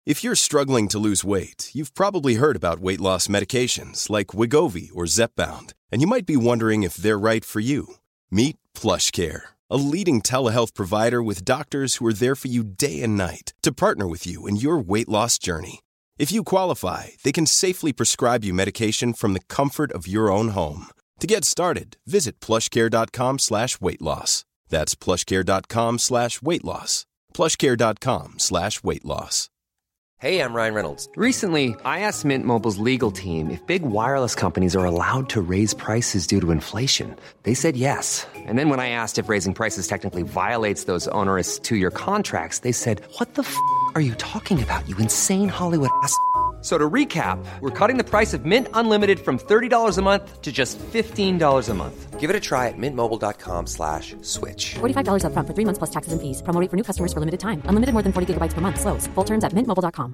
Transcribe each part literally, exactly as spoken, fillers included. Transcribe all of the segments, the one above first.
If you're struggling to lose weight, you've probably heard about weight loss medications like Wegovy or Zepbound, and you might be wondering if they're right for you. Meet PlushCare, a leading telehealth provider with doctors who are there for you day and night to partner with you in your weight loss journey. If you qualify, they can safely prescribe you medication from the comfort of your own home. To get started, visit plushcare.com slash weight loss. That's plushcare.com slash weight loss. plushcare.com slash weight loss. Hey, I'm Ryan Reynolds. Recently, I asked Mint Mobile's legal team if big wireless companies are allowed to raise prices due to inflation. They said yes. And then when I asked if raising prices technically violates those onerous two-year contracts, they said, what the f*** are you talking about, you insane Hollywood ass f- So to recap, we're cutting the price of Mint Unlimited from thirty dollars a month to just fifteen dollars a month. Give it a try at mintmobile.com slash switch. forty-five dollars up front for three months plus taxes and fees. Promo rate for new customers for limited time. Unlimited more than forty gigabytes per month. Slows full terms at mint mobile dot com.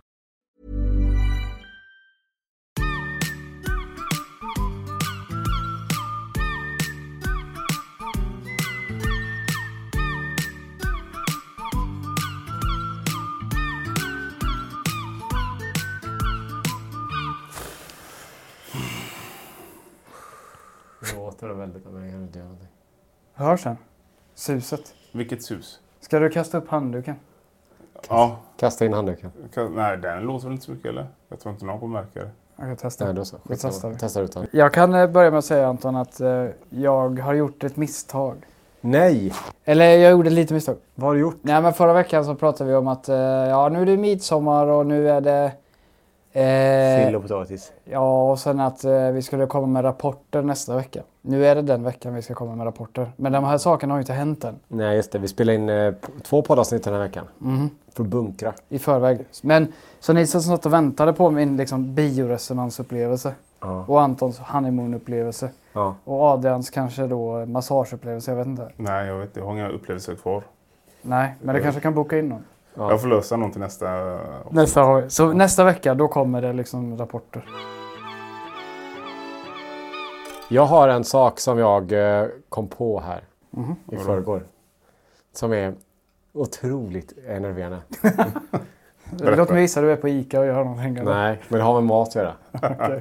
Det låter det väldigt, men jag kan inte göra någonting. Hörs den? Suset. Vilket sus? Ska du kasta upp handduken? Ja. Kasta in handduken. Nej, den låter väl inte så mycket, eller? Jag tror inte någon kommer märka det. Jag kan testa. Nej, då så. Vi testar. Testar utan. Jag kan eh, börja med att säga, Anton, att eh, jag har gjort ett misstag. Nej! Eller jag gjorde lite misstag. Vad har du gjort? Nej, men förra veckan så pratade vi om att eh, ja, nu är det midsommar och nu är det... Eh, Sill och potatis. Ja, och sen att eh, vi skulle komma med rapporter nästa vecka. Nu är det den veckan vi ska komma med rapporter. Men de här sakerna har ju inte hänt än. Nej, just det. Vi spelar in eh, två poddavsnitt den här veckan. Mm. För bunkra. I förväg. Men så ni som satt och väntade på min liksom, bioresonansupplevelse. Ja. Och Antons honeymoon-upplevelse. Ja. Och Adrians kanske då massageupplevelse, jag vet inte. Nej, jag vet inte. Jag har inga upplevelser kvar. Nej, men det kanske kan boka in någon. Ja. Jag får lösa någon till nästa... Nästa, så nästa vecka, då kommer det liksom rapporter. Jag har en sak som jag eh, kom på här Mm-hmm. i förrgår. Som är otroligt enerverande. Låt mig gissa, du är på Ica och gör någonting. eller? Nej, men det har med mat att göra. Okay.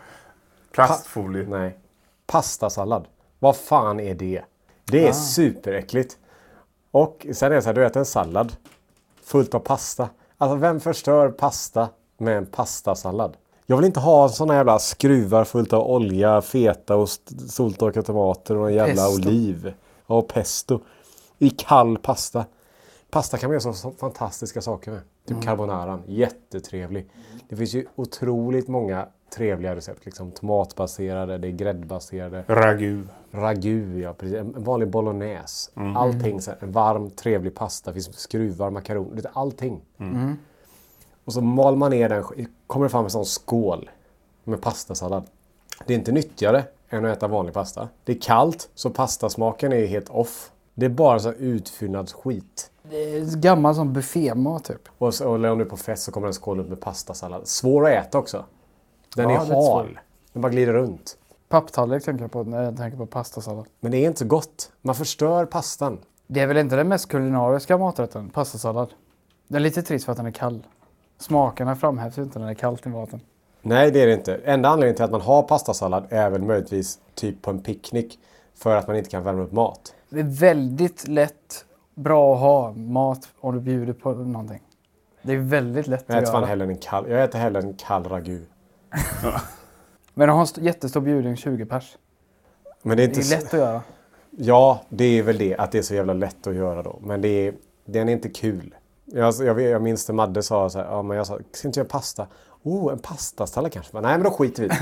Plastfolie. Nej. Pastasallad. Vad fan är det? Det är Ah. superäckligt. Och sen är det så här, du äter en sallad fullt av pasta. Alltså vem förstör pasta med en pastasallad? Jag vill inte ha såna jävla skruvar fullt av olja, fetaost, soltorkade tomater och en jävla Pesto. oliv. Och pesto. I kall pasta. Pasta kan man göra så fantastiska saker med. Typ Mm. carbonaran. Jättetrevlig. Det finns ju otroligt många trevliga recept. Liksom tomatbaserade, det är gräddbaserade. Ragu. Ragu, ja. Precis. En vanlig bolognese. Mm. Allting. Så här, en varm, trevlig pasta. Det finns skruvar, makaroner. Det är allting. Mm. Och så mal man ner den. Kommer det fram en sån skål med pastasallad. Det är inte nyttigare än att äta vanlig pasta. Det är kallt, så pastasmaken är helt off. Det är bara så utfyllnad skit. Det är gammal som buffémat typ. Och, så, och om du är på fest så kommer en skål upp med pastasallad. Svår att äta också. Den Ja, är det är hal. svår. Den bara glider runt. Papptallrik tänker jag på när jag tänker på pastasallad. Men det är inte så gott. Man förstör pastan. Det är väl inte den mest kulinariska maträtten, pastasallad. Den är lite trist för att den är kall. Smakerna framhävs ju inte när det är kallt i maten. Nej, det är det inte. Enda anledningen till att man har pastasallad är väl möjligtvis typ på en picknick. För att man inte kan värma upp mat. Det är väldigt lätt, bra att ha mat om du bjuder på någonting. Det är väldigt lätt Jag att äter fan göra. hellre en kall. Jag äter hellre en kall ragu. Men de har en st- jättestor bjudning, tjugo pers. Men det är Det inte är lätt att göra. Ja, det är väl det. Att det är så jävla lätt att göra då. Men det är, den är inte kul. Jag, jag, jag minns det Madde sa så här. Ja, men jag sa, ska inte göra pasta? Oh, en pastasallad kanske. Men, nej, men då skiter vi.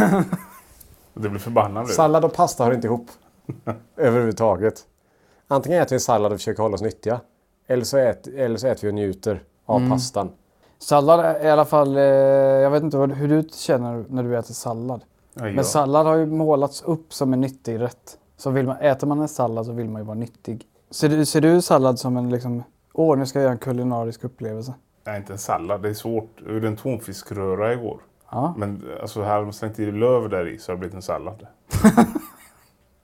Det blir förbannad. Sallad och pasta hör inte ihop. Överhuvudtaget. Antingen äter vi en sallad och försöker hålla oss nyttiga. Eller så äter, eller så äter vi och njuter av Mm. pastan. Sallad är i alla fall, eh, jag vet inte vad, hur du känner när du äter sallad. Ja, ja. Men sallad har ju målats upp som en nyttig rätt. Så vill man, äter man en sallad så vill man ju vara nyttig. Ser du, ser du sallad som en liksom, åh nu ska jag göra en kulinarisk upplevelse? Nej, inte en sallad. Det är svårt. Jag gjorde en tonfiskröra igår. Ja. Men alltså här har man slängt i löv där i så har det blivit en sallad.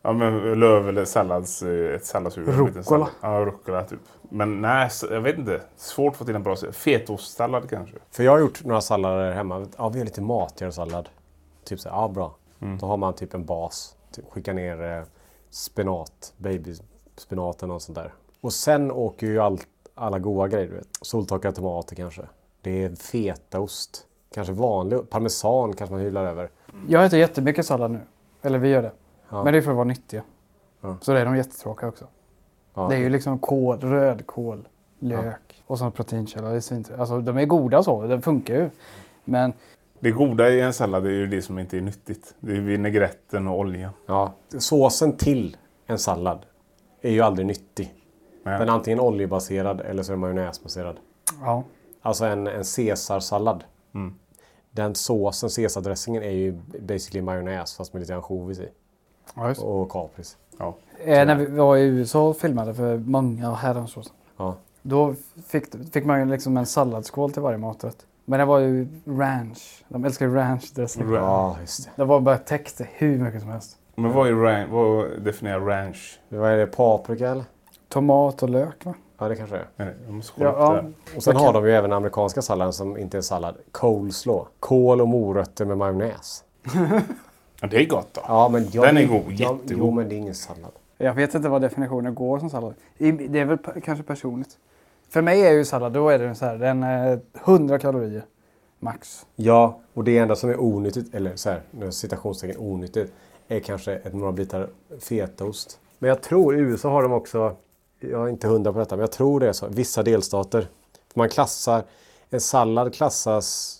Ja, men löv eller sallads, ett salladshuvud. Rucola. Ja, rucola typ. Men nej, jag vet inte. Svårt att få till en bra fetostsallad kanske. För jag har gjort några sallader hemma. Ja, vi har lite matigare sallad. Typ så ja bra. Mm. Då har man typ en bas. Typ, skicka ner eh, spenat, babyspenaten och sånt där. Och sen åker ju all, alla goda grejer, du vet. Soltorkade tomater kanske. Det är fetaost. Kanske vanlig, parmesan kanske man hyllar över. Jag äter jättemycket sallad nu. Eller vi gör det. Ja. Men det är för att vara nyttiga. Ja. Så det är de jättetråkiga också. Ja. Det är ju liksom kål, rödkål, lök ja. och så proteinkälla. Det är svint. Alltså de är goda så, det funkar ju. Men det goda i en sallad är ju det som inte är nyttigt. Det är vinägretten och oljan. Ja, såsen till en sallad är ju aldrig nyttig. Nej. Den är antingen oljebaserad eller så är den majonnäsbaserad. Ja. Alltså en, en caesarsallad. Mm. Den såsen, caesardressingen, är ju basically majonnäs fast med lite ansjovis i. Ja, just. Och kapris. Ja. Eh, när vi var i U S A och filmade för många herrans år sedan. Ja. Då fick, fick man ju liksom en salladsskål till varje maträtt. Men det var ju ranch. De älskar ju ranch dressing. Ja, just det. Det var bara täckt hur mycket som helst. Men vad är ranch? Vad definierar ranch? Vad är det? Paprika eller? Tomat och lök, va? Ja, det kanske är. Nej, jag måste Ja, ja. Och sen har de ju även amerikanska salladen som inte är sallad. Coleslaw. Kål och morötter med majonnäs. Ja, det är gott då. Ja, men jag, den är god, jag, jättegod. Jo, men det är ingen sallad. Jag vet inte vad definitionen går som sallad. Det är väl kanske personligt. För mig är ju sallad, då är det så här, den är hundra kalorier. Max. Ja, och det enda som är onyttigt, eller så här, citationstecken onyttigt, är kanske ett några bitar fetaost. Men jag tror i U S A har de också, jag är inte hundra på detta, men jag tror det är så, vissa delstater. Man klassar, en sallad klassas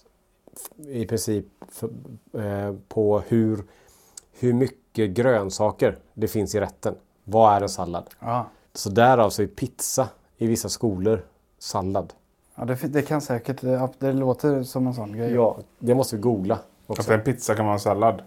i princip för, eh, på hur, hur mycket grönsaker det finns i rätten. Vad är en sallad? Ja. Så därav så är pizza i vissa skolor sallad. Ja, det, det kan säkert, det, det låter som en sån grej. Ja, det måste vi googla också. Att en pizza kan vara en sallad.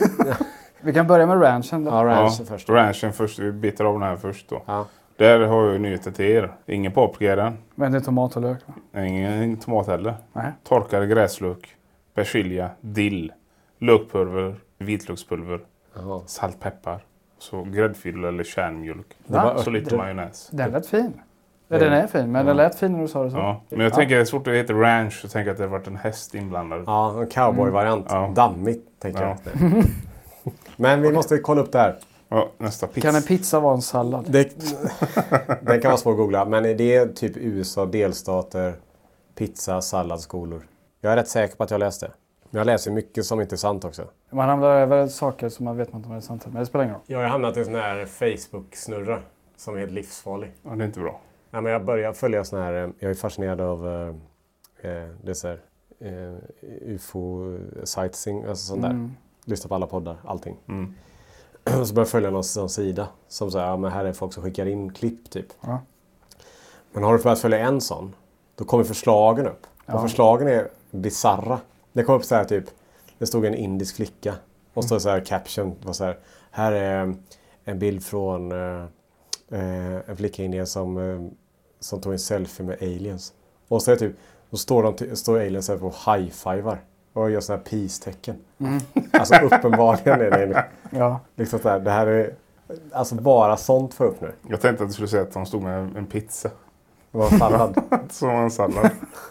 Vi kan börja med ranchen då. Ja, ranchen ja, först. Ranchen först, vi bitar av den här först då. Ja. Där har jag nyheter till er. Ingen paprika i den. Men det är tomat och lök, va? Ingen, ingen tomat heller. Nej. Torkad gräslök, persilja, dill, lökpulver, vitlökspulver, Jaha. salt, peppar. Så gräddfil eller kärnmjölk. Va? Så lite Det- majonnäs. Den lät fin. Ja, den är fin, men den lät fin när du sa det så. Ja, men jag tänker det är svårt att det heter ranch. Jag tänker att det har varit en häst inblandad. Ja, en cowboy-variant. Ja. Dammigt, tänker Ja. jag. Men vi måste kolla upp det här. Ja, nästa pizza. Kan en pizza vara en sallad? Det, den kan vara svår att googla, men det är typ U S A, delstater, pizza, salladsskolor. Jag är rätt säker på att jag läste det. Men jag läser mycket som inte är sant också. Man hamnar över saker som man vet inte om det är sant, men det spelar ingen roll. Jag har hamnat i en sån här Facebook-snurra som är helt livsfarlig. Ja, det är inte bra. Ja, men jag börjar följa sån här, jag är fascinerad av eh, det är så här, eh, U F O-sightseeing, alltså sånt där. Mm. Lyssna på alla poddar, allting. Mm. Och så börjar jag följa någon, någon sida som säger, ja men här är folk som skickar in klipp typ. Ja. Men har du börjat följa en sån, då kommer förslagen upp. Ja. Och förslagen är bizarra. Det kom upp så här typ, det stod en indisk flicka. Och så så här caption, var så här, här är en bild från eh, en flicka i Indien som, eh, som tog en selfie med aliens. Och så är det typ, då står, de, står aliens här på high-fivar och gör sådana här peace-tecken. Mm. Alltså uppenbarligen är det Ja. liksom så här, det här är alltså bara sånt för upp nu. Jag tänkte att du skulle säga att de stod med en pizza. Det var sallad. Som en sallad.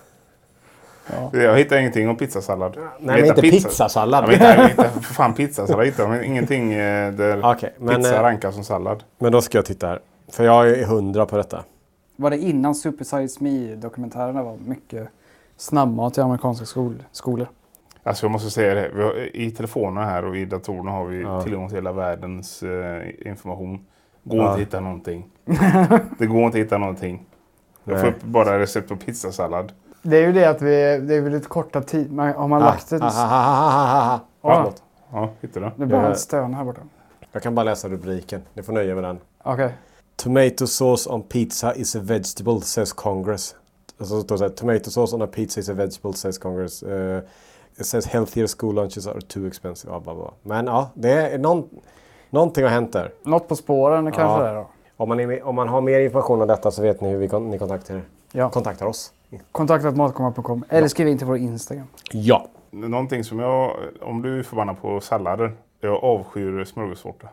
Ja. Jag hittar ingenting om pizzasallad. Nej, Jag men hittar inte pizza. pizzasallad. Jag hittar, jag hittar för fan pizzasallad. Jag hittar men ingenting eh, där Okej, men, pizza eh, rankas som sallad. Men då ska jag titta här. För jag är hundra på detta. Var det innan Super Size Me-dokumentärerna var mycket snabbmat i amerikanska skol- skolor? Alltså jag måste säga det. Vi har, i telefonerna här och i datorerna har vi Ja. tillgång till hela världens eh, information. Går Ja. inte att hitta någonting. Det går inte att hitta någonting. Jag får Nej. upp bara recept på pizzasallad. Det är ju det att vi, det är väl lite korta tid. Man, har man lagt ett... Ah, ah, ah, ah, ah, ah. Ja. Förlåt. Ja, hittar du? Det är bara Ja. en stön här borta. Jag kan bara läsa rubriken. Ni får nöja med den. Okej. Tomato sauce on pizza is a vegetable, says Congress. Alltså så står det så här, tomato sauce on a pizza is a vegetable, says Congress. Uh, it says healthier school lunches are too expensive. Ja, bla, bla. Men ja, det är någon, någonting har hänt där. Något på spåren kanske Ja. det är då. Om man, är med, om man har mer information om detta så vet ni hur vi kon, ni kontaktar, Ja. kontaktar oss. Kontaktat matkomma punkt com eller skriv in till vår Instagram. Ja. Någonting som jag, om du är förbannad på sallader, jag avskyr smörgåstårta.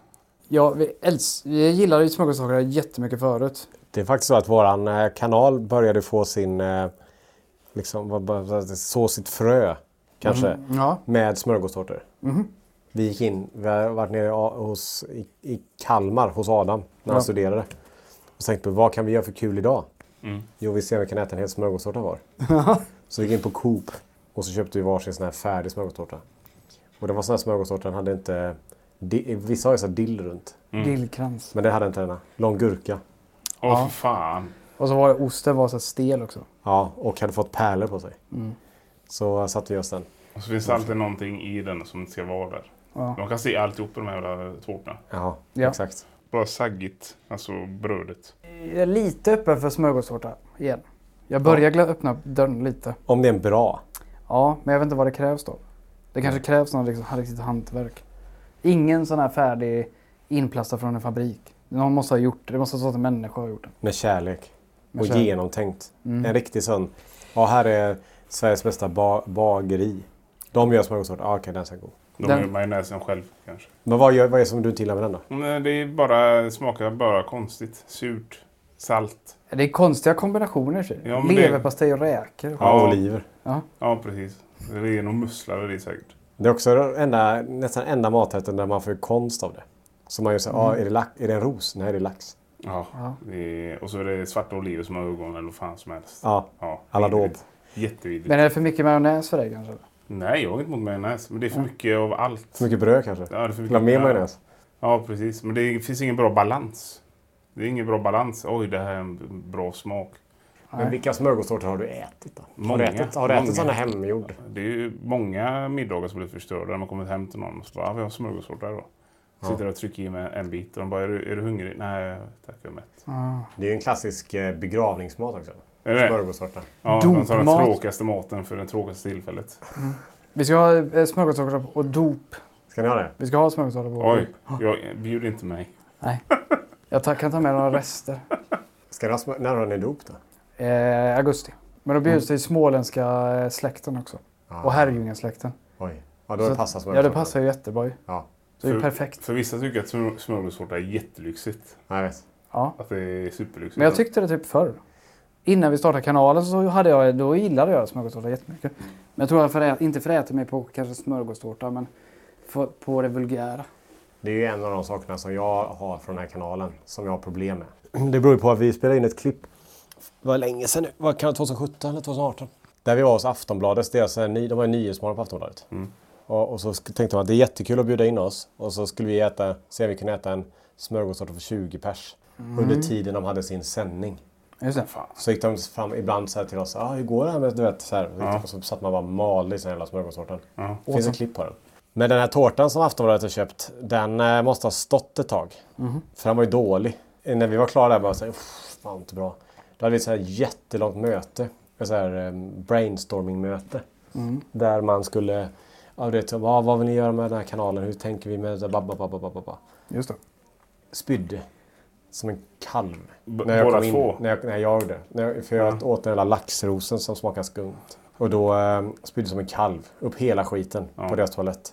Ja, vi, älsk, vi gillade ju smörgåstårta jättemycket förut. Det är faktiskt så att våran eh, kanal började få sin, eh, liksom, vad- vad- så sitt frö kanske, Mm, ja. med smörgåstårtor. Mhm. Vi gick in, vi har varit nere a- hos, i, i Kalmar hos Adam när han Ja. studerade. Och tänkte på, vad kan vi göra för kul idag? Mm. Jo, vi ser om vi kan äta en hel smörgåstårta var. Så vi gick in på Coop och så köpte vi varsin sån här färdig smörgåstårta. Och det var sån här smörgåstårta, den hade inte, di, vissa har ju så här dill runt. Dillkrans. Men den hade inte denna. Lång gurka. Åh, Ja. för fan. Och så var det osten var så här stel också. Ja, och hade fått pärlor på sig. Mm. Så satte vi oss den. Och så finns det alltid någonting i den som inte ska vara där. Ja. De kan se alltihop på de här jävla tårtorna. Ja, Ja. exakt. Bara saggigt, alltså brödet. Jag är lite öppen för smörgåstårta igen. Jag börjar ja. öppna dörren lite. Om det är en bra. Ja, men jag vet inte vad det krävs då. Det kanske krävs någon liksom, riktigt hantverk. Ingen sån här färdig inplastad från en fabrik. Någon måste ha gjort det. Det måste ha stått en människa och gjort den. Med kärlek. Med och kärlek. genomtänkt. Mm. En riktig sån. Ja, här är Sveriges bästa ba- bageri. De gör smörgåstårta. Ja, okej, den ska gå. De Den- gör majonnäsen själv kanske. Men vad, gör, vad är det som du inte gillar med den då? Men det är bara, smakar bara konstigt. Surt, salt. Det är konstiga kombinationer. Sig. Ja, men det- Leverpastej och räkor. Ja, Ja. oliver. Ja. Ja, precis. Det är nog musslar och det är säkert. Det är också den enda, nästan enda maträtten där man får konst av det. Så man ju säger, ja, är, det lax, är det en ros? Nej, det är lax. Ja. Ja. Det är, och så är det svarta oliver som har ögon eller vad fan som helst. Ja, Ja, alla vidrigt. Jättevidrigt. Men är det för mycket majonnäs för dig kanske? Nej, jag har inte mot majonnäs. Men det är för mycket av allt. för mycket bröd kanske. Ja, det är för Vill ha mycket mer majonnäs? Ja, precis. Men det finns ingen bra balans. Det är ingen bra balans. Oj, det här är en bra smak. Men vilka smörgåstårtor har du ätit då? Många. Har du ätit, har du ätit Många. sådana hemgjord? Det är ju många middagar som blir förstörda när man kommer hem till någon och så bara, ah, vi har smörgåstårta då. Sitter och trycker i med en bit och de bara, är du, är du hungrig? Nej, tack, jag är mätt. Ja. Det är ju en klassisk eh, begravningsmat också. Är det? Smörgåstårta. Ja, de tar den Dopmat. tråkigaste maten för det tråkigaste tillfället. Vi ska ha eh, smörgåstårta och dop. Ska ni ha det? Vi ska ha smörgåstårta på Oj, dop. jag bjuder inte mig. Nej. Jag tar, kan ta med några rester. Ska ni ha smör- när har ni dop då? Eh, augusti. Men då bjuds det i småländska eh, släkten också. Ah. Och Herrljunga-släkten. Oj. Ja, då Så- passar Ja, smörgåstårta. det passar ju jättebra ju. Ja, Så det är För- perfekt. För vissa tycker att smör- smörgåstårta är jättelyxigt. jag vet. Ja. Att det är superlyxigt. Men jag tyckte det typ förr. Innan vi startade kanalen så hade jag, då gillade jag smörgåstårta jättemycket. Men jag tror jag förä, inte föräter mig på kanske smörgåstårta, men för, på det vulgära. Det är ju en av de sakerna som jag har från den här kanalen som jag har problem med. Det beror ju på att vi spelade in ett klipp. Det var länge sedan nu. Vad kan det vara, tjugohundrasjutton eller tjugohundraarton? Där vi var hos Aftonbladet. Deras, ny- de var ju nyhetsmorgon på Aftonbladet. Mm. Och, och så sk- tänkte de att det är jättekul att bjuda in oss. Och så skulle vi äta, se om vi kunde äta en smörgåstårta för tjugo pers. Under tiden de hade sin sändning. Just det. Så gick de fram ibland så här till oss. Ja, ah, hur går det här med, du vet, så här. Ja. Och så satt man bara malde i sin jävla smörgåstårtan. Ja. Det finns ett klipp på den. Men den här tårtan som Aftonbladet har köpt, den eh, måste ha stått ett tag. För den var ju dålig. Eh, När vi var klara där bara så här, "Uff, fan inte bra." Då hade vi ett så här jättelångt möte. Ett så här eh, brainstorming-möte. Där man skulle, ja, du vet, vad, vad vill ni göra med den här kanalen? Hur tänker vi med det? Babba, babba, babba, babba. Just det. Spydde. Som en kalv. B- När jag båda kom in, två? när jag, när jag gjorde det. När jag, för jag åt den hela laxrosen som smakar skumt. Och då eh, spydde som en kalv. Upp hela skiten Ja. på deras toalett.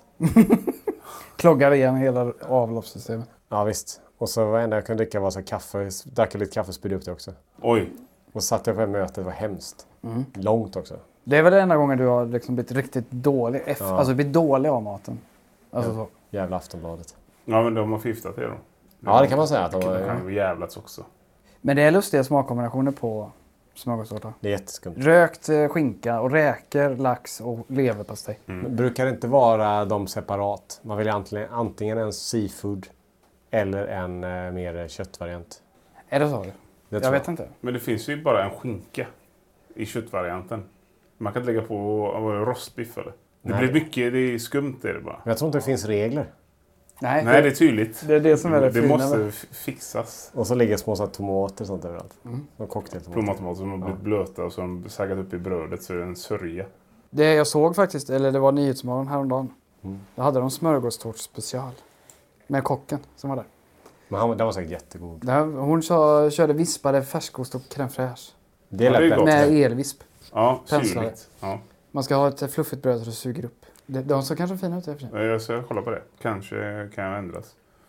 Kloggar igen hela avloppssystemet. Ja visst. Och så var det enda jag kunde dricka var så här kaffe. Drack lite kaffe och spydde upp det också. Oj, Och så satt jag på det mötet. Det var hemskt. Långt också. Det är väl den enda gången du har liksom blivit riktigt dålig. Eff- Ja. Alltså blivit dålig av maten. Alltså så. Jävla Aftonbladet. ja men de har förgiftat det då. Ja det kan man säga. Att de, De var- kan ju jävlats också. Men det är lustiga smakkombinationer på smörgåstårta. det är jätteskumt. Rökt eh, skinka och räkor, lax och leverpastej. Men brukar det inte vara de separat? Man vill antingen, antingen en seafood eller en eh, mer köttvariant. Är det så? Det Jag tror vet inte. Men det finns ju bara en skinka i köttvarianten. Man kan inte lägga på vad är det, rostbiff eller? Det Nej. blir mycket, det är skumt är det bara. Men jag tror inte det finns regler. Nej, Nej, det är tydligt. det är det som är det, det fina. måste med- f- fixas. Och så ligger små så här tomater och sånt överallt. Och cocktailtomater. Plommontomater som har blivit blöta och så har de saggat upp i brödet så är det en sörja. Det jag såg faktiskt, eller det var Nyhetsmorgon häromdagen. Mm. Då hade de smörgåstårt special. Med kocken som var där. Men han, den var säkert jättegod. Där, hon sa, körde vispade färskost och crème fraîche. Det Ja, det är lät gott. bättre. Med elvisp. Ja, Penslare. syrligt. Ja. Man ska ha ett fluffigt bröd så det suger upp. Det- De ser kanske fina ut i och för sig. Jag ska kolla på det. Kanske kan jag ändras.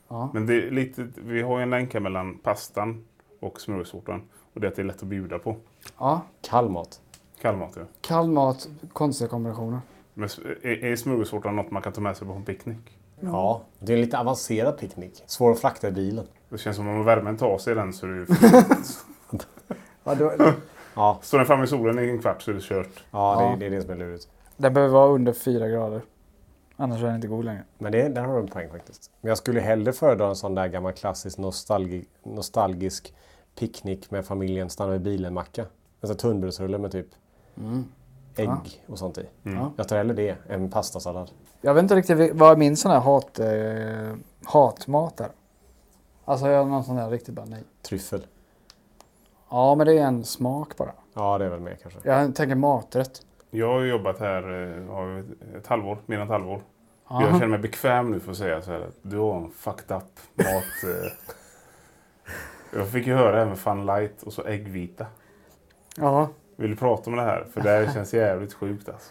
Ja. Men det är lite, vi har ju en länk här mellan pastan och smörgåstårtan. Och det är att det är lätt att bjuda på. Ja. Kall mat. Kall mat, ja. Kall mat, konstiga kombinationer. Men är, är smörgåstårtan något man kan ta med sig på en picknick? Ja, det är en lite avancerad picknick. Svår att frakta i bilen. Det känns som om värmen tar sig den så är det ju... Ja, då, Ja, Står den framme i solen i en kvart så är det kört. ja, det, Ja. är- det är det som är lurigt. den behöver vara under fyra grader. Annars är den inte god längre. Men det, där har du en poäng faktiskt. Men jag skulle hellre föredra en sån där gammal klassisk nostalgi, nostalgisk picknick med familjen, stanna vid bilen-macka. En sån tunnbrödsrulle med typ Mm. ägg Ja. och sånt i. Ja. Jag tar hellre det än pastasallad. Jag vet inte riktigt vad min sån här hat, eh, hatmat är. Alltså jag har någon sån där riktigt bara nej. Tryffel. Ja, men det är en smak bara. Ja, det är väl mer kanske. Jag tänker maträtt. Jag har jobbat här eh, har jag ett- ett halvår, mer än ett halvår. Ja. Jag känner mig bekväm nu för att säga så här att du har en fucked up mat. eh. Jag fick ju höra det här med Fun Light och så äggvita. Ja. Vill du prata om det här? För det här känns jävligt sjukt alltså.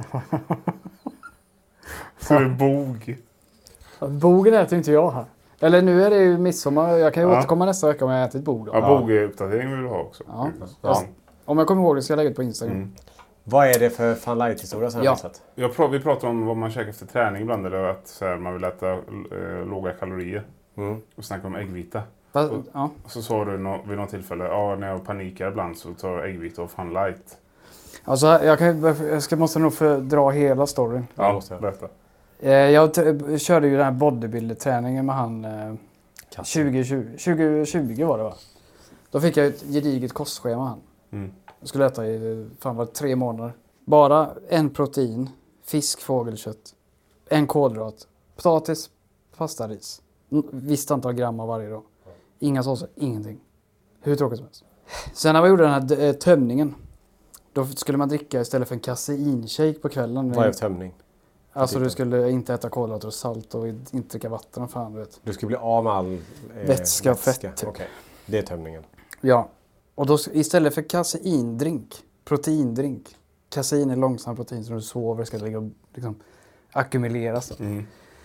Så är det bog. Bogen äter inte jag här. Eller nu är det ju midsommar. Jag kan ju Ja. återkomma nästa vecka om jag ätit bog då. Ja, bog-uppdatering vill du ha också. Ja. Ja. Om jag kommer ihåg det ska jag lägga ut på Instagram. Mm. Vad är det för Fun Light-historia som Ja. jag har sett? Jag pr- vi pratar om vad man käkar efter träning ibland. Eller att så här, man vill äta eh, låga kalorier. Mm. Och snacka om äggvita. Fast, Och- ja. Och så sa du nå- vid något tillfälle, ja när jag panikar ibland så tar jag äggvita och Fun Light. Alltså, jag, kan, jag ska, måste nog få dra hela storyn. Ja, måste jag. berätta. Eh, Jag t- körde ju den här bodybuilder-träningen med han eh, Kasse. tjugo tjugo, tjugo tjugo var det va? Då fick jag ett gediget kostschema han. Mm. Jag skulle äta i fan var det, tre månader. Bara en protein, fisk, fågelkött, en kolhydrat, potatis, pasta, ris. N- Visst antal gram av varje dag. Inga såser, ingenting. Hur tråkigt som helst. Sen när vi gjorde den här d- eh, tömningen. Då skulle man dricka istället för en kasseinshake på kvällen. Vad är tömning? Alltså du skulle inte äta kolhydrater och salt och inte dricka vatten och fan du vet. Du ska bli av med all eh, Vätska och fett, typ. Okej, det är tömningen. Ja. Och då istället för kaseindrink, proteindrink. Kasein är långsam protein som du sover ska ligga och liksom ackumuleras. Mm.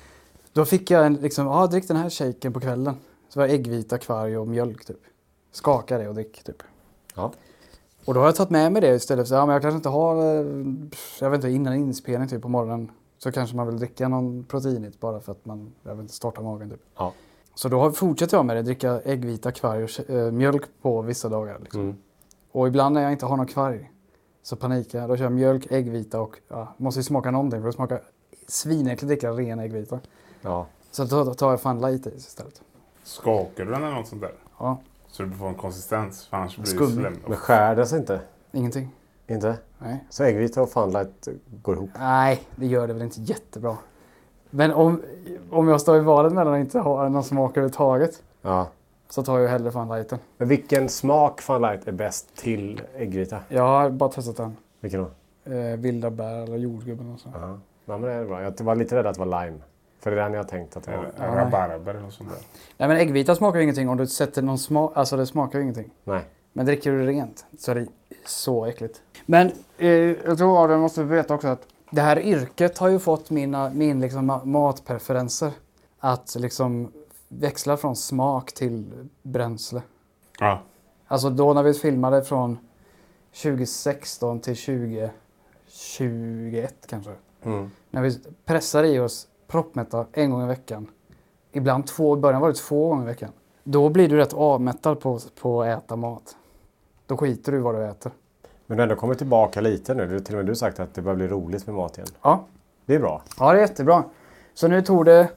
Då fick jag en liksom, ja drick den här shaken på kvällen. Så var det äggvita, kvarg och mjölk typ. Skaka det och drick typ. Ja. Och då har jag tagit med mig det istället för ja, men jag kanske inte har, eh, jag vet inte, innan inspelning typ på morgonen. Så kanske man vill dricka någon proteinigt bara för att man, jag vill inte starta magen typ. Ja. Så då har- fortsätter jag med det, dricka äggvita, kvarg och eh, mjölk på vissa dagar. Liksom. Mm. Och ibland när jag inte har någon kvarg så panikar jag. Då kör jag mjölk, äggvita och ja, måste ju smaka någonting för att smaka svinäckligt att dricka ren äggvita. Ja. Så då tar jag fan light is istället. Skakar du den eller något sånt där? Ja, Så du får en konsistens, för annars blir det Skum. slem. Men skär det sig inte? ingenting. Inte? Nej. Så äggvita och Fun Light går ihop? Nej, det gör det väl inte jättebra. Men om, om jag står i valet mellan att inte ha någon smak överhuvudtaget Ja. så tar jag hellre Fun Lighten. Men vilken smak Fun Light är bäst till äggvita? Jag har bara testat den. Vilken då? Eh, vilda bär eller jordgubben och så. Ja. Ja, men det är bra. Jag var lite rädd att det var lime. För det är den jag har tänkt att det var. Eller Ja, rabarber eller något sånt där. Nej men äggvita smakar ju ingenting om du sätter någon smak. Alltså det smakar ju ingenting. Nej. Men dricker du det rent så är det så äckligt. Men eh, jag tror att jag måste veta också att det här yrket har ju fått mina min liksom ma- matpreferenser. Att liksom växla från smak till bränsle. Ja. Alltså då när vi filmade från tjugo sexton till tjugo tjugoett kanske. Mm. När vi pressade i oss proppmätta en gång i veckan. Ibland två, i början var det två gånger i veckan. Då blir du rätt avmättad på, på att äta mat. Då skiter du i vad du äter. Men du har ändå kommit tillbaka lite nu. Du, till och med du sagt att det börjar bli roligt med mat igen. Ja, Det är bra. ja det är jättebra. Så nu tog det,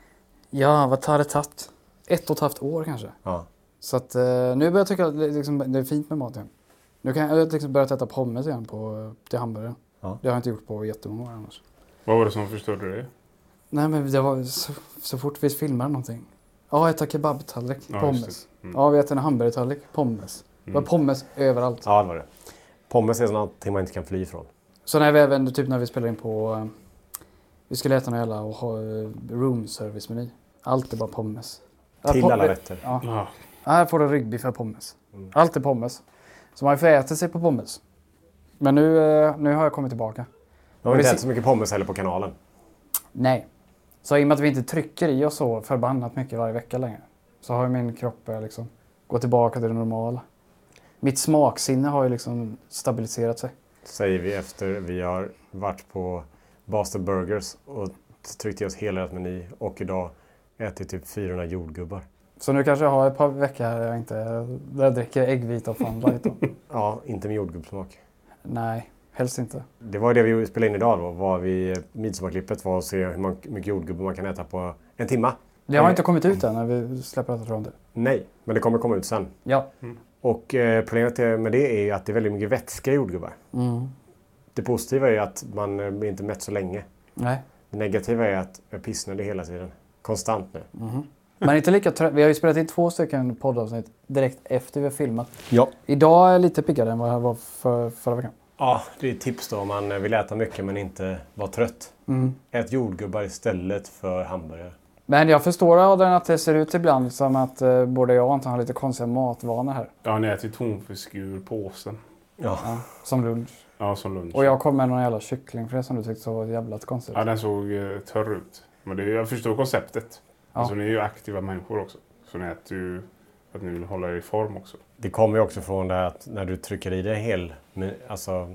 ja vad tar det tagit? Ett och ett halvt år kanske. Ja. Så att eh, nu börjar jag tycka att det, liksom, det är fint med mat igen. Nu kan jag liksom börja äta pommes igen på, till hamburgaren. Ja. Det har jag inte gjort på jättemånga år annars. Vad var det som förstörde det? Nej men det var så, så fort vi filmade någonting. Ja, äta kebabtallrik, Ja, pommes. just det. Mm. Ja, vi äter en hamburgertallrik, pommes. Det var Mm. pommes överallt. Ja, det var det. Pommes är någonting man inte kan fly ifrån. Så när vi även, typ när vi spelade in på, eh, vi skulle äta någon jävla och ha eh, room service-meny. Allt är bara pommes. Ja, Till pom- alla rätter. Ja, Ja. här får du ryggbiff för pommes. Mm. Allt är pommes. Så man får äta sig på pommes. Men nu, eh, nu har jag kommit tillbaka. Jag har inte vi ätit ser- så mycket pommes heller på kanalen. Nej. Så i och med att vi inte trycker i oss så förbannat mycket varje vecka längre. Så har ju min kropp börjat liksom gå tillbaka till det normala. Mitt smaksinne har ju liksom stabiliserat sig. Säger vi efter vi har varit på Boston Burgers och tryckt i oss hela rätt meny och idag ätit typ fyrahundra jordgubbar. Så nu kanske jag har ett par veckor här jag inte där jag dricker äggvita och Fun Light. Ja, inte med jordgubbssmak. Nej, helst inte. Det var det vi spelade in idag då. Var vi, midsommarklippet var att se hur man, mycket jordgubbar man kan äta på en timma. Det har inte kommit ut än när vi släpper detta från det. Nej, men det kommer komma ut sen. Ja. Mm. Och eh, problemet med det är ju att det är väldigt mycket vätska i jordgubbar. Mm. Det positiva är att man blir inte mätt så länge. Nej. Det negativa är att jag pissnade hela tiden. Konstant nu. Mm. Men inte lika trött. Vi har ju spelat in två stycken poddavsnitt direkt efter vi har filmat. Ja. Idag är jag lite piggare än vad jag var för förra veckan. Ja, det är ett tips då om man vill äta mycket men inte vara trött. Mm. Ät jordgubbar istället för hamburgare. Men jag förstår Adrian att det ser ut ibland som att eh, både jag och Anton har lite konstiga matvanor här. Ja, ni äter ju tonfisk ur påsen. Ja. Ja, som lunch. Ja, som lunch. Och jag kom med någon jävla kyckling för det som du tyckte så jävla konstigt. Ja, den såg eh, törr ut. Men det, jag förstår konceptet. Ja. Alltså ni är ju aktiva människor också. Så ni äter ju för att ni vill hålla er i form också. Det kommer ju också från det att när du trycker i dig hel, alltså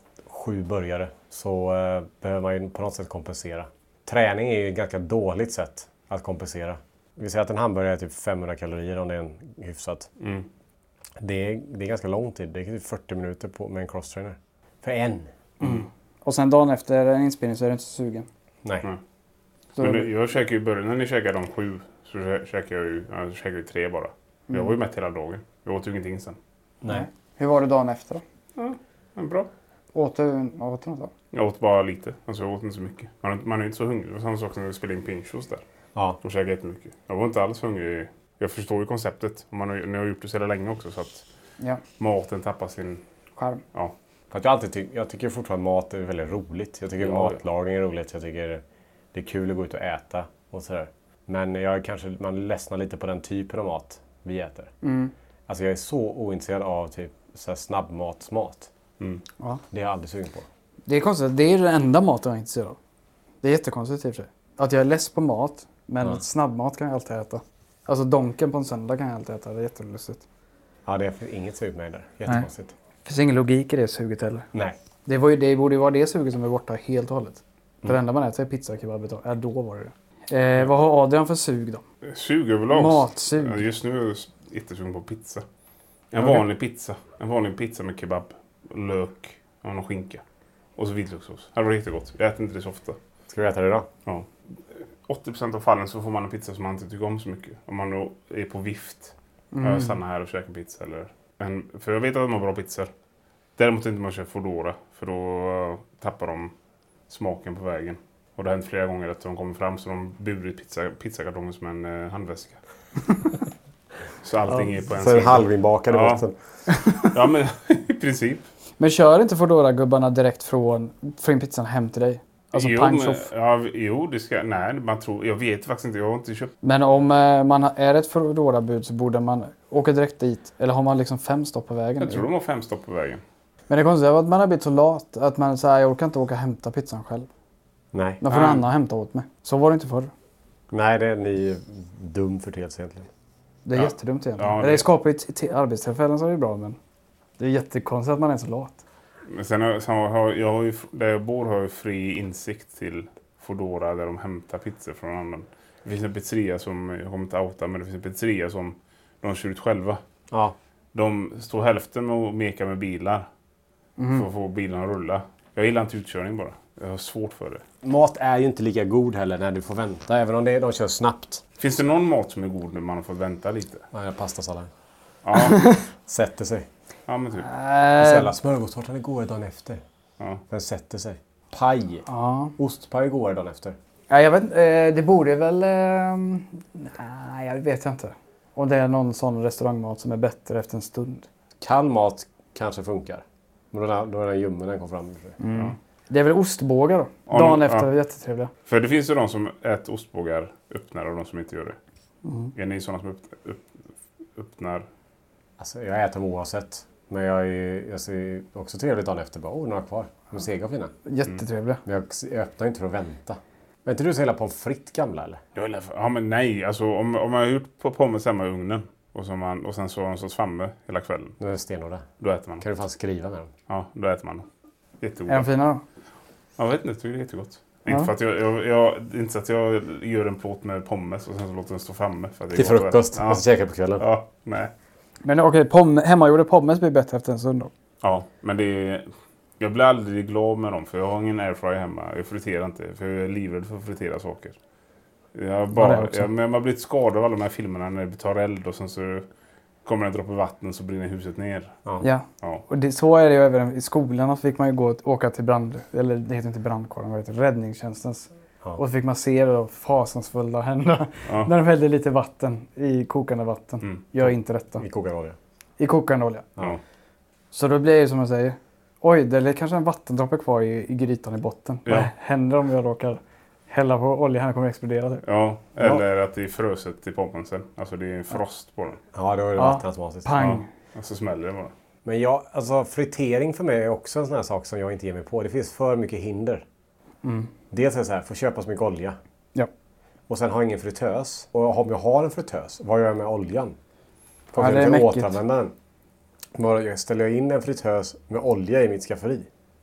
sju burgare, så eh, behöver man ju på något sätt kompensera. Träning är ju ett ganska dåligt sätt att kompensera. Vi säger att en hamburgare är typ femhundra kalorier om det är en hyfsat. Mm. Det är, det är ganska lång tid. Det är typ fyrtio minuter på, med en crosstrainer. För en. Mm. Och sen dagen efter en inspelning så är du inte så sugen. Nej. Mm. Så Men det, jag käkar ju början, när ni käkar de sju så kä- käkar jag ju, jag käkar ju tre bara. Mm. Jag var ju mätt hela dagen. Jag åt ju ingenting sen. Nej. Hur var det dagen efter då? Ja, men bra. Åt du, åt du något då? Jag åt bara lite. Alltså jag åt inte så mycket. Man, man är inte så hungrig. Det var samma sak som när vi spelade in Pinchos där. Ja. Då käkade jag jättemycket. Jag var inte alls hungrig. Jag förstår ju konceptet. Man har, ni har gjort det så jävla länge också så att Ja, maten tappar sin... skärm. Ja. För att jag, alltid ty- jag tycker fortfarande mat är väldigt roligt. Jag tycker Ja, matlagning är roligt. Jag tycker det är kul att gå ut och äta och sådär. Men jag kanske, man ledsnar lite på den typen av mat vi äter. Mm. Alltså jag är så ointresserad av typ så här snabbmatsmat. Mm. Ja. Det är jag aldrig sugen på. Det är konstigt. Det är den enda maten jag är intresserad av. Det är jättekonstigt i och för sig. Att jag är less på mat, men Ja. snabbmat kan jag alltid äta. Alltså donken på en söndag kan jag alltid äta. Det är jättelustigt. Ja, det är inget sug med där. Jättekonstigt. Det finns ingen logik i det suget heller. Nej. Det, var ju, det borde ju vara det suget som är borta helt och hållet. För Mm. det enda man äter är pizza, kebab, ja, då var det det. Eh, vad har Adrian för sug då? Sug överlag. Matsug. Ja, just nu är jag jättesugen på pizza. En Okej. vanlig pizza. En vanlig pizza med kebab, lök och någon skinka. Och så vitlökssås. Det var riktigt gott. Jag äter inte det så ofta. Ska vi äta det då? Ja. åttio procent av fallen så får man en pizza som man inte tycker om så mycket. Om man då är på vift. Mm. Jag stannar här och käkar pizza. Eller en, för jag vet att de har bra pizzor. Däremot inte man kör Foodora. För då uh, tappar de smaken på vägen. Och det har hänt flera gånger att de kommer fram så de burit pizza, pizzakartongen som en uh, handväska. Så allting är på en Så en sida. halvinbakad i Ja. botten. Ja, men i princip. Men kör inte Foodora-gubbarna direkt från, från pizzan hem till dig? Alltså jo, pang men, tjoff. ja, jo, det ska... Nej, man tror... Jag vet faktiskt inte. Jag har inte köpt... Men om eh, man har- är ett Foodora-bud så borde man åka direkt dit. Eller har man liksom fem stopp på vägen? Jag tror de har fem stopp på vägen. Men det är konstigt att man har blivit så lat att man säger jag orkar inte åka och hämta pizzan själv. Nej. Men får Nej. någon annan hämta åt mig. Så var det inte förr. Nej, det är ni dum förteelse egentligen. Det är Ja. jättedumt egentligen. Ja, det... det- det skapar ju t- t- arbetstillfällen så är det bra men det är jättekonstigt att man är så lat. Men sen har, sen har jag har ju... Där jag bor har jag fri insikt till Foodora där de hämtar pizzor från annan. Det finns en pizzeria som... Jag kommer inte outa, men det finns en pizzeria som de kör ut själva. Ja. De står hälften med att meka med bilar. Mhm. För att få bilarna att rulla. Jag gillar inte utkörning bara. Jag har svårt för det. Mat är ju inte lika god heller när du får vänta. Även om det är, de kör snabbt. Finns det någon mat som är god när man har fått vänta lite? Ja, pastasallad. Ja, Sätter sig. ja men typ. Snälla, smörgåstårtan är godare dagen efter. Ja. Den sätter sig. Paj. Ja. Ostpaj är godare dagen efter. Ja, jag vet inte, eh, det borde väl... Eh, nej, jag vet inte. Om det är någon sån restaurangmat som är bättre efter en stund. Kall mat kanske funkar. Men då är, då är den ljummen när den kom fram. Mm. Det är väl ostbågar då? Ja, Dagen ja. efter, jättetrevliga. För det finns ju de som äter ostbågar öppnar och de som inte gör det. Mm. Är ni sådana som upp, upp, öppnar? Alltså, jag äter dem oavsett. Men jag, är, jag ser också trevligt dagen efter. Bara, åh, några kvar. De är sega och fina. Jättetrevliga. Men jag, jag öppnar inte för att vänta. Men inte du så hela pommes frites gamla eller? Ja men nej, alltså om, om man har gjort på pommes hemma i ugnen och, så man, och sen så har de så svamme hela kvällen. Nu är det stenhårda. Då äter man. Kan du fan skriva med dem? Ja, då äter man dem. Jättegoda. Är de fina då? Jag vet inte, jag tycker det är jättegott. Ja. Inte för att jag, jag, jag, inte så att jag gör en plåt med pommes och sen så låter den stå framme. För att det Till är gott. frukost, Ja. och så käkar på kvällen. Ja, nej. Men okej, pom- hemmagjorda pommes blir bättre efter en stund då. Ja, men det är... Jag blir aldrig glad med dem för jag har ingen airfryer hemma. Jag friterar inte för jag är livrädd för att fritera saker. Jag, bara, Ja, det också. jag, men man har blivit skadad av alla de här filmerna när det tar eld och sen så kommer en droppe vatten så brinner huset ner. Ja. Ja, Ja. och det, så är det ju även i skolan. Så fick man ju gå och åka till brand... Eller det heter inte brandkåren, vad heter det? Räddningstjänstens. Ja. Och så fick man se det då fasansfulla hända. Ja. När de hällde lite vatten i kokande vatten. Mm. Gör inte detta. I kokande olja. I kokande olja. Ja. Så då blir det som jag säger. Oj, det är kanske en vattendroppe kvar i, i grytan i botten. Ja. Vad händer om jag råkar hälla på olja? Han kommer att explodera. Typ. Ja, eller att det är fröset i pommesen. Alltså det är en frost på den. Ja, då är det Ja. vatten automatiskt. Pang! Ja. Och så smäller det bara. Men jag, alltså fritering för mig är också en sån här sak som jag inte ger mig på. Det finns för mycket hinder. Mm. Dels är det så här, få köpa så mycket olja. Ja. Och sen har jag ingen fritös. Och om jag har en fritös, vad gör jag med oljan? Får Ja, jag det är inte mäckigt. återanvända den? Bara ställer jag in en fritös med olja i mitt skafferi?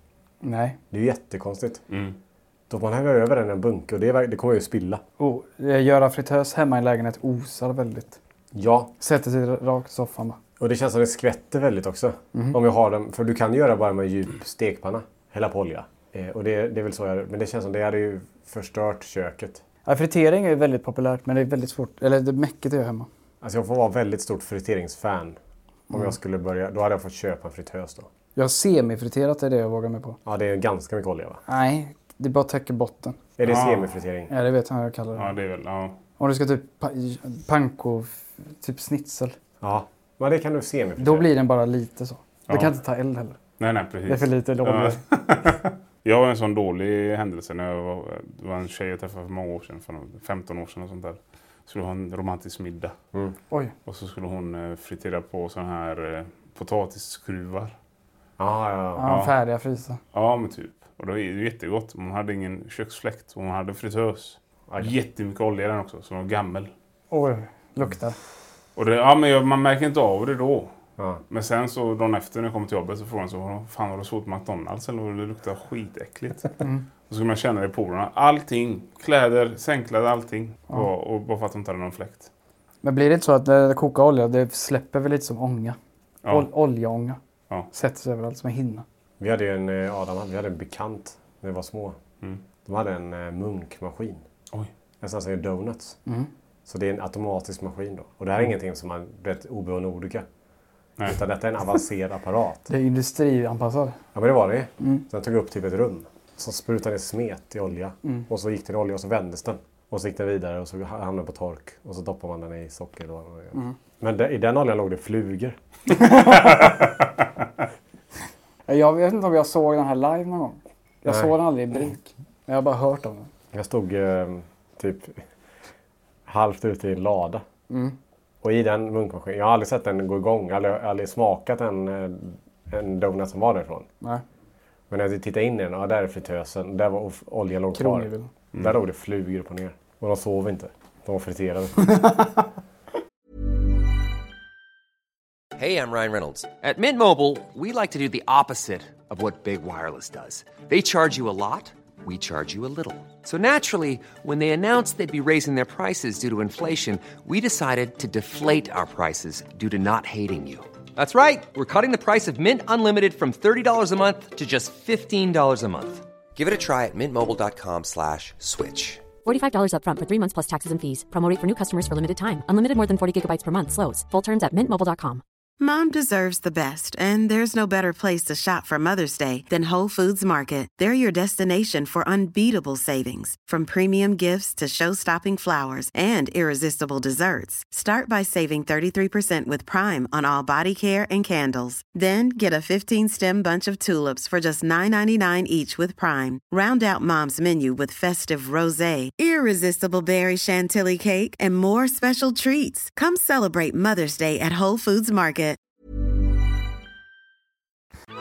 Nej. Det är ju jättekonstigt. Mm. Då man häller över den i en bunke och det, är- det kommer ju spilla. Oh, göra fritös hemma i lägenhet osar väldigt. Ja, Sätter sig rakt i soffan bara. och det känns som det skvätter väldigt också. Om jag har den, för du kan göra bara med en djup stekpanna. Hälla på olja. Eh, och det, det är väl så jag, men det känns som det hade ju förstört köket. Ja, fritering är väldigt populärt men det är väldigt svårt. Eller det är mäckigt att göra hemma. Alltså jag får vara väldigt stort friteringsfan. Om jag skulle börja, då hade jag fått köpa en fritös då. Jag har semifriterat, är det jag vågar mig på. Ja, det är ganska mycket olja va? Nej, det bara täcker botten. Är det Ja. semifritering? Ja, det vet jag vad jag kallar det. Ja, det är väl... Ja. Om du ska typ pa- panko, typ snitsel. Ja, men det kan du semifritera. Då blir den bara lite så. Det Ja. kan inte ta eld heller. Nej, nej, precis. Det är för lite olja. Ja. Jag har en sån dålig händelse när jag var, det var en tjej jag träffade för många år sedan, för femton år sedan och sånt där. Skulle ha en romantisk middag. Mm. Oj. Och så skulle hon eh, fritera på såna här eh, potatisskruvar. Ja, ja, ja. Ja, Ja. färdiga frysa. Ja, men typ. Och det är ju jättegott. Hon hade ingen köksfläkt. Hon hade fritös. Okej. Jättemycket olja i den också, så den var gammal. Oj, luktar. Och det, ja, men jag, man märker inte av det då. Ja. Men sen så dagen efter när jag kom till jobbet så frågade hon så, "Vad fan har du sålt McDonalds eller vad? Det luktar skitäckligt." Mm. Och så skulle man känna det i porerna. Allting, kläder, sängkläder, allting. Och, och bara för att de inte hade någon fläkt. Men blir det inte så att när det kokar olja, det släpper väl lite som ånga? Ja. Ol- oljeånga. Ja. Sätter sig överallt som en hinna. Vi hade ju en, eh, Adam, vi hade en bekant när vi var små. Mm. De hade en eh, munkmaskin. Oj. En sån som gör donuts. Mm. Så det är en automatisk maskin då. Och det här är ingenting som man vet oberoende olika. Nej. Utan detta är en avancerad apparat. Det är industrianpassad. Ja, men det var det. Mm. Sen tog jag upp typ ett rum. Så sprutade det smet i olja. Mm. Och så gick det i olja och så vändes den. Och så gick den vidare och så hamnade den på tork. Och så doppar man den i socker. Då. Mm. Men där, i den oljan låg det flugor. Jag vet inte om jag såg den här live någon gång. Jag Nej. såg den aldrig i bruk. Men jag har bara hört om den. Jag stod eh, typ halvt ute i en lada. Mm. Och i den munkmaskinen, jag har aldrig sett den gå igång. Jag har aldrig, jag har aldrig smakat en, eh, en donut som var därifrån. Nej, Men när jag tittade in i den, ja, där är fritösen. Där var of- oljan låg kvar. kronjuvel. Där låg det flugor på ner. Och de sov inte. De var friterade. Hey, I'm Ryan Reynolds. At Mint Mobile, we like to do the opposite of what Big Wireless does. They charge you a lot, we charge you a little. So naturally, when they announced they'd be raising their prices due to inflation, we decided to deflate our prices due to not hating you. That's right. We're cutting the price of Mint Unlimited from thirty dollars a month to just fifteen dollars a month. Give it a try at mintmobile.com slash switch. forty-five dollars up front for three months plus taxes and fees. Promo rate for new customers for limited time. Unlimited more than forty gigabytes per month. Slows full terms at mint mobile dot com. Mom deserves the best, and there's no better place to shop for Mother's Day than Whole Foods Market. They're your destination for unbeatable savings, from premium gifts to show-stopping flowers and irresistible desserts. Start by saving thirty-three percent with Prime on all body care and candles. Then get a fifteen-stem bunch of tulips for just nine ninety-nine each with Prime. Round out Mom's menu with festive rosé, irresistible berry chantilly cake, and more special treats. Come celebrate Mother's Day at Whole Foods Market.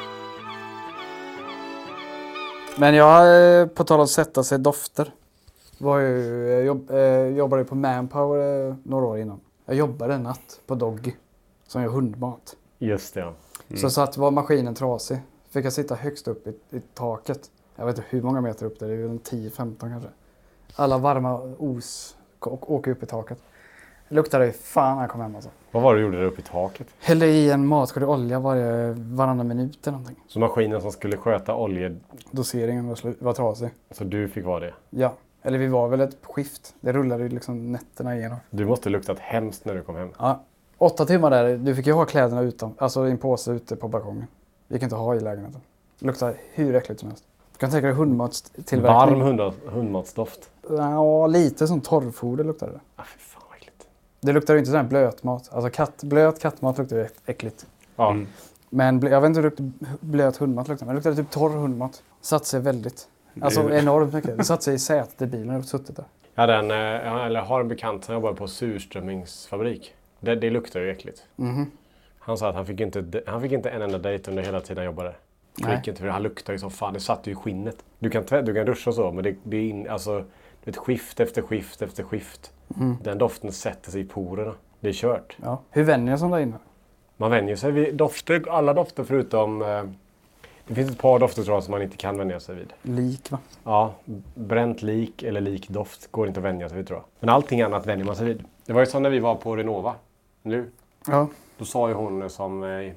Men jag, eh, på tal om att sätta sig dofter. Var ju, jag jobb, eh, jobbade på Manpower eh, några år innan. Jag jobbade en natt på Doggy som gör hundmat. Just det, ja. Mm. Så satt var maskinen trasig. Fick jag sitta högst upp i, i taket. Jag vet inte hur många meter upp det är. Det är väl tio femton kanske. Alla varma os och åker upp i taket. Det luktade fan när jag kom hem alltså. Vad var det du gjorde där uppe i taket? Hällde i en matskål olja varje, varannan minut eller någonting. Så maskinen som skulle sköta olje... Doseringen var, slu- var trasig. Så du fick vara det? Ja. Eller vi var väl ett skift. Det rullade ju liksom nätterna igenom. Du måste luktat hemskt när du kom hem. Ja. Åtta timmar där. Du fick ju ha kläderna utan. Alltså i en påse ute på balkongen. Det gick inte att ha i lägenheten. Det luktade hur äckligt som helst. Du kan tänka dig hundmatstillverkning. Varm hund, hundmatsdoft. Ja, lite som torrfoder luktade det. Ah, fy fan vad äckligt. Det luktar ju inte sån här blötmat. Alltså katt, blöt kattmat luktar ju äckligt. Ja. Mm. Men jag vet inte hur blöt hundmat luktar. Men det luktade typ torr hundmat. Satt sig väldigt. Alltså enormt mycket. Det satt sig i sätet i bilen och suttit där. Jag hade en, eller har en bekant som jobbar på surströmmingsfabrik. Det, det luktar ju äckligt. Mm-hmm. Han sa att han fick inte, han fick inte en enda dejt under hela tiden han jobbade. Nej. Inte, för han luktar ju som fan. Det satt ju i skinnet. Du kan, du kan duscha och så, men det, det är in, alltså, det är ett skift efter skift efter skift. Mm. Den doften sätter sig i porerna. Det är kört. Ja. Hur vänjer jag som där inne? Man vänjer sig vid dofter, alla dofter förutom... Eh, det finns ett par dofter tror jag som man inte kan vänja sig vid. Lik va? Ja, bränt lik eller likdoft går inte att vänja sig vid tror jag. Men allting annat vänjer man sig vid. Det var ju så när vi var på Renova nu. Ja. Då sa ju hon som, eh,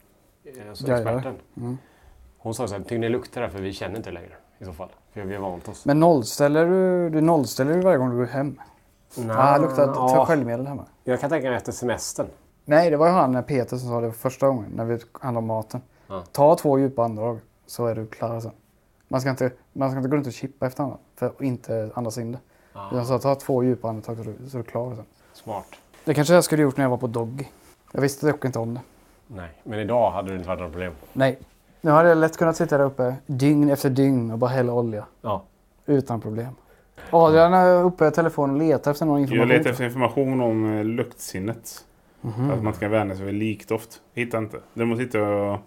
som experten. Mm. Hon sa så här, tycker ni luktar det för vi känner inte längre i så fall. För vi har vant oss. Men nollställer du, du nollställer du varje gång du går hem? Nej. Ah, luktar ja. sköljmedel hemma. Jag kan tänka mig efter semestern. Nej, det var ju han Peter som sa det första gången när vi handlade om maten. Ja. Ta två djupa andetag så är du klar sen. Man ska inte, man ska inte gå runt och chippa efter andra för att inte andas in det. Ja. Jag sa ta två djupa andetag så är du, så är du klar sen. Smart. Det kanske jag skulle gjort när jag var på Doggy. Jag visste dock inte om det. Nej, men idag hade det inte varit något problem. Nej. Nu hade jag lätt kunnat sitta där uppe dygn efter dygn och bara hälla olja. Ja. Utan problem. Adrian är uppe i telefonen och letar efter någon information. Jag letar efter information om uh, luktsinnet. Mm-hmm. Att man ska vänja sig vid likdoft. Hittar inte. Däremot hittar jag...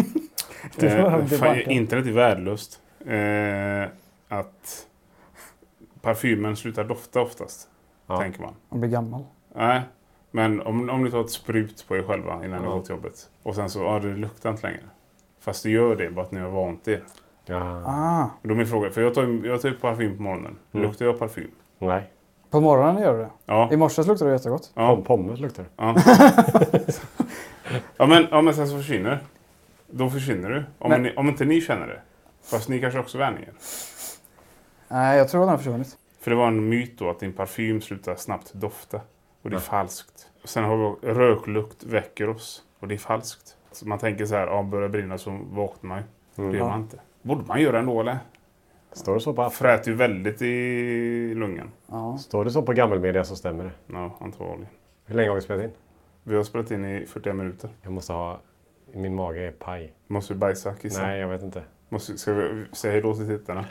eh, fan, internet är värdelöst. Eh, att parfymen slutar dofta oftast. Ja. Tänker man. Man blir gammal. Nej. Men om, om ni tar ett sprut på er själva innan ni går till jobbet. Och sen så, ja det luktar inte längre. Fast det gör det, bara att ni har vant er. Ja. Ah. Då är min fråga, för jag tar, jag tar upp parfym på morgonen. Mm. Luktar jag parfym? Nej. På morgonen gör du det? Ja. I morse luktar det jättegott. Ja. Pommes luktar det. Ja. ja, men, ja, men sen så försvinner. Då försvinner du. Om, men... ni, om inte ni känner det. Fast ni kanske också vänjer er. Nej, jag tror att den har försvunnit. För det var en myt då att din parfym slutar snabbt dofta. Och det är ja. falskt. Sen har vi röklukt väcker oss. Och det är falskt. Så man tänker så här, ja, börjar brinna så vaknar man ju. Mm. Det gör man inte. Borde man göra ändå eller? Står det så på Frät ju väldigt i lungan. Ja. Står det så på gammelmedia så stämmer det. Ja, antagligen. Hur länge har vi spelat in? Vi har spelat in i fyrtio minuter. Jag måste ha... Min mage är paj. Måste vi bajsa, kissa? Nej, jag vet inte. Måste, ska vi säga hej då till tittarna?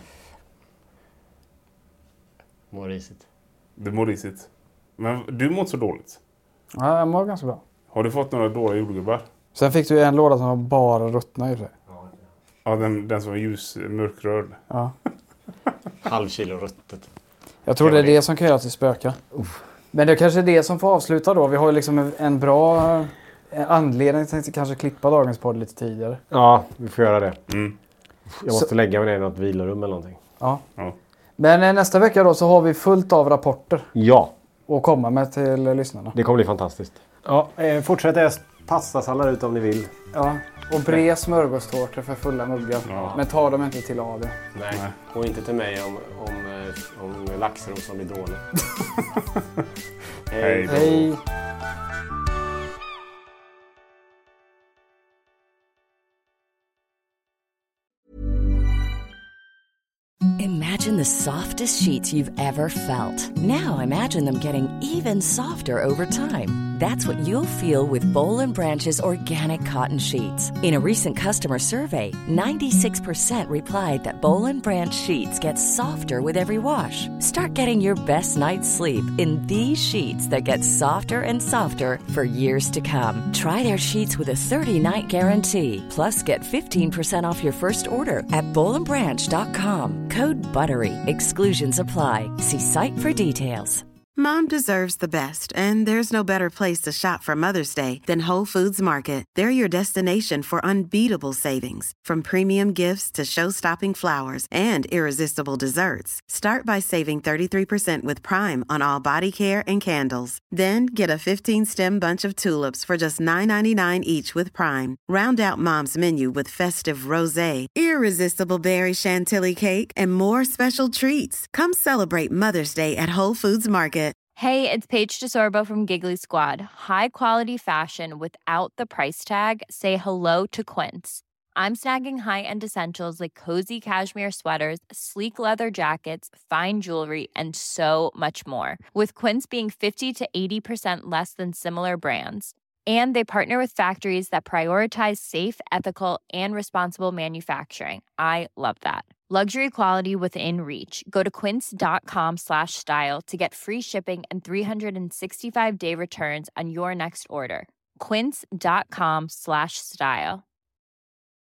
Mår risigt. Du mår risigt. Men du mår så dåligt. Ja, jag mår ganska bra. Har du fått några dåliga jordgubbar? Sen fick du en låda som var bara ruttna i sig. Ja, den, den som var ljus, mörkröd. Ja. Halv kilo ruttet. Jag tror det är det som kan göra till spöka. Uff. Men det är kanske det som får avsluta då. Vi har ju liksom en bra anledning till att kanske klippa dagens podd lite tidigare. Ja, vi får göra det. Mm. Jag måste så... lägga mig ner i något vilorum eller någonting. Ja. ja. Men nästa vecka då så har vi fullt av rapporter. Ja. Och komma med till lyssnarna. Det kommer bli fantastiskt. Ja, eh, fortsätt äta pastasallad ut om ni vill. Ja, och bre smörgåstårtor för fulla muggar. Ja. Men ta dem inte till Adrian. Nej. Nej, och inte till mig om, om, om, om laxrosan blir dålig. Hej. Hej. Imagine the softest sheets you've ever felt. Now imagine them getting even softer over time. That's what you'll feel with Boll and Branch's organic cotton sheets. In a recent customer survey, ninety-six percent replied that Boll and Branch sheets get softer with every wash. Start getting your best night's sleep in these sheets that get softer and softer for years to come. Try their sheets with a thirty-night guarantee. Plus, get fifteen percent off your first order at boll and branch dot com. Code BUTTERY. Exclusions apply. See site for details. Mom deserves the best, and there's no better place to shop for Mother's Day than Whole Foods Market. They're your destination for unbeatable savings, from premium gifts to show-stopping flowers and irresistible desserts. Start by saving thirty-three percent with Prime on all body care and candles. Then get a fifteen-stem bunch of tulips for just nine ninety-nine each with Prime. Round out Mom's menu with festive rosé, irresistible berry chantilly cake, and more special treats. Come celebrate Mother's Day at Whole Foods Market. Hey, it's Paige DeSorbo from Giggly Squad. High quality fashion without the price tag. Say hello to Quince. I'm snagging high-end essentials like cozy cashmere sweaters, sleek leather jackets, fine jewelry, and so much more. With Quince being fifty to eighty percent less than similar brands. And they partner with factories that prioritize safe, ethical, and responsible manufacturing. I love that. Luxury quality within reach. Go to quince.com slash style to get free shipping and three sixty-five day returns on your next order. Quince.com slash style.